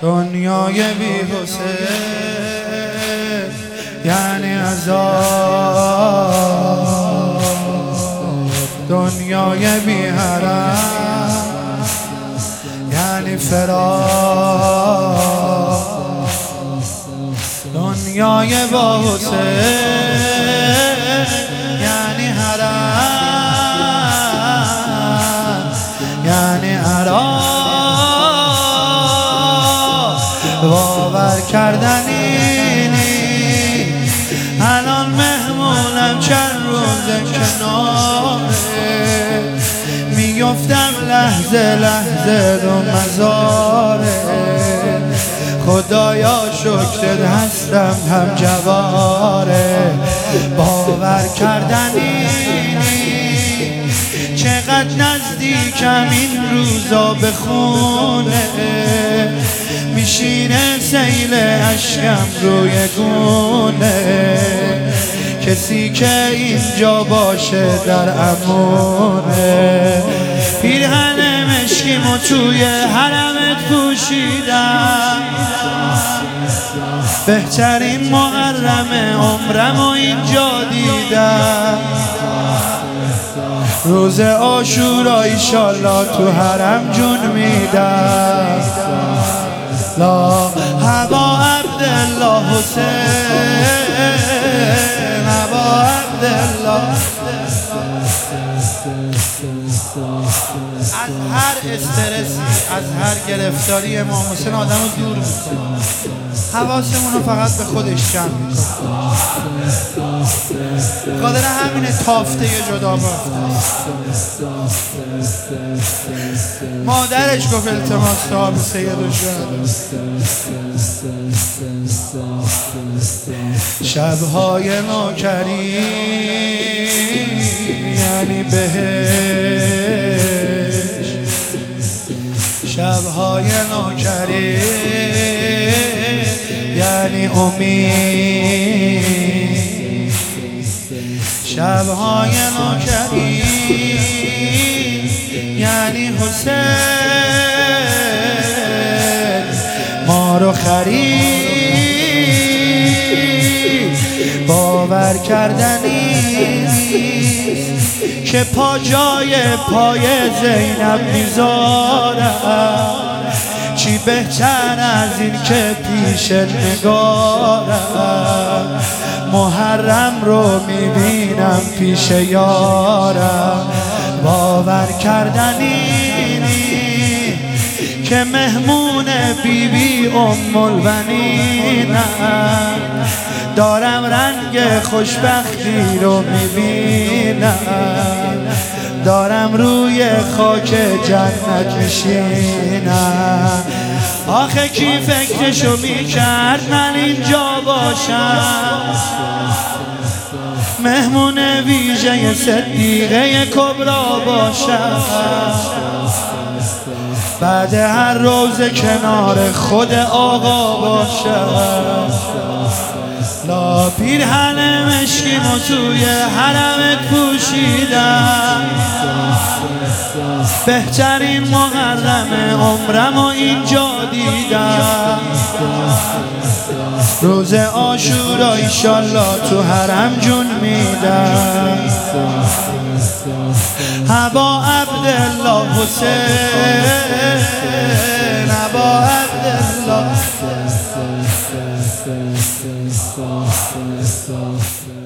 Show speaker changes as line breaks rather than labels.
دنیای بی حسین یعنی عذاب، دنیای بی حرم یعنی فراق، دنیای با حسین یعنی حرم یعنی عراق. باور کردنی الان مهمونم چند روز کناره، میفتم لحظه لحظه رو مزاره. خدایا شکرت هستم هم جواره. باور کردنی چقدر نزدیکم این روزا به خونه، میشینه سیل اشکم روی گونه. کسی که اینجا باشه در امونه. پیرهن مشکیمو توی حرمت پوشیدم، بهترین محرم عمرمو اینجا دیدم. روز عاشورا ایشالله تو حرم جون میدم. لا هوا عبدالله حسین، هوا عبدالله. از هر استرسی، از هر گرفتاری امام حسین آدم رو دور میکنه، حواسمون رو فقط به خودش جمع میکنه. قادر همینه تافته جدا بافته. مادرش گفت التماس صاحب سید و شبهای نوکری یعنی بهش، شبهای نوکری یعنی امید، شبهای نوکری یعنی حسین ما رو خرید. باور کردنی که پا جای پای زینب میذارم، چی بهتر از این که پیش نگارم. محرم رو میبینم پیش یارم. باور کردنی که مهمون بیبی ام البنینم، دارم رنگ خوشبختی رو میبینم. دارم روی خاک جنت میشینم. آخه کی فکرشو میکرد من اینجا باشم، مهمون ویژه صدیقه کبرا باشم. بعد هر روز کنار خود آقا باشم. لا پیرهن مشکیمو توی حرمت پوشیدم، بهترین محرم عمرمو اینجا دیدم. روز عاشورا ایشالله تو حرم جون میدم. هوا عبدالله حسین، هوا عبدالله.